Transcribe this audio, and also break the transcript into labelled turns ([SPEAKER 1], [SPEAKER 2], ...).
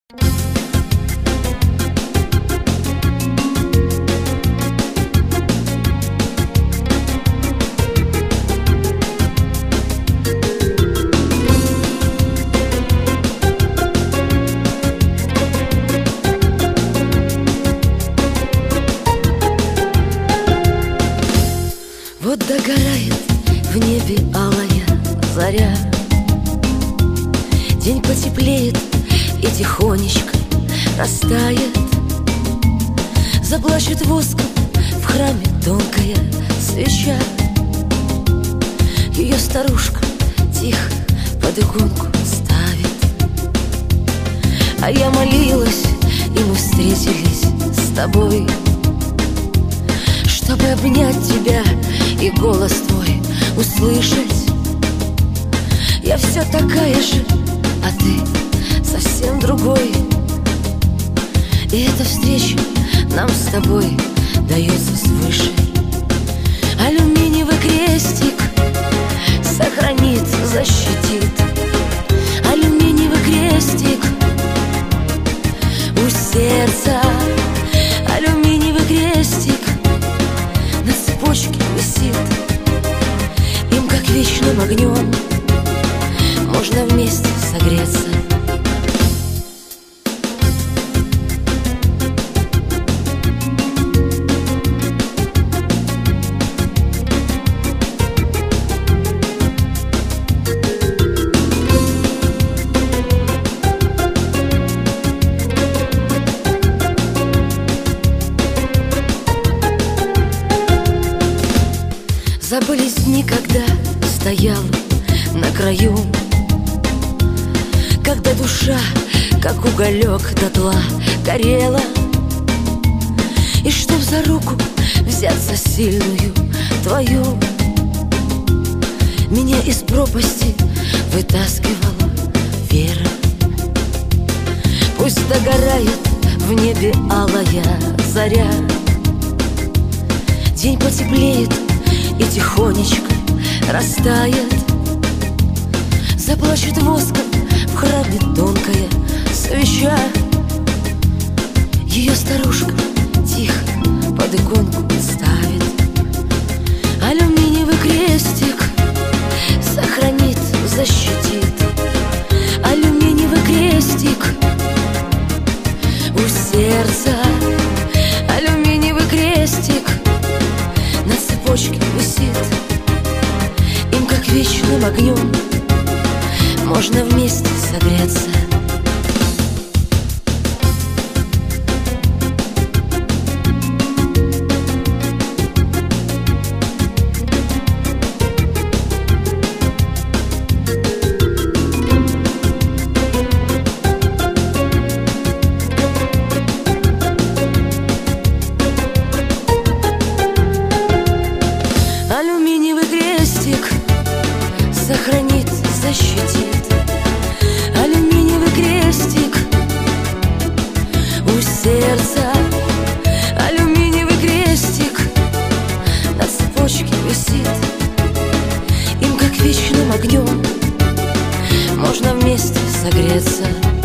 [SPEAKER 1] Вот догорает в небе алая заря, день потеплеет и тихонечко растает. Заплачет воском в храме тонкая свеча, ее старушка тихо под иконку ставит. А я молилась, и мы встретились с тобой, чтобы обнять тебя и голос твой услышать. Я все такая же, а ты совсем другой. И эта встреча нам с тобой дается свыше. Алюминиевый крестик сохранит, защитит. Алюминиевый крестик у сердца. Алюминиевый крестик на цепочке висит. Им, как вечным огнем, можно вместе согреться. Забылись дни, когда стоял на краю, когда душа, как уголек, дотла горела. И чтоб за руку взяться сильную твою, меня из пропасти вытаскивала вера. Пусть догорает в небе алая заря, день потеплеет и тихонечко растает. Заплачет воском в храме тонкая свеча, ее старушка тихо под иконку ставит. Алюминиевый крестик сохранит, защитит. Алюминиевый крестик у сердца. Алюминиевый крестик на цепочке висит. Им, как вечным огнем, можно вместе согреться. Алюминиевый крестик сохранит, защитит. Алюминиевый крестик у сердца. Алюминиевый крестик на цепочке висит. Им, как вечным огнем, можно вместе согреться.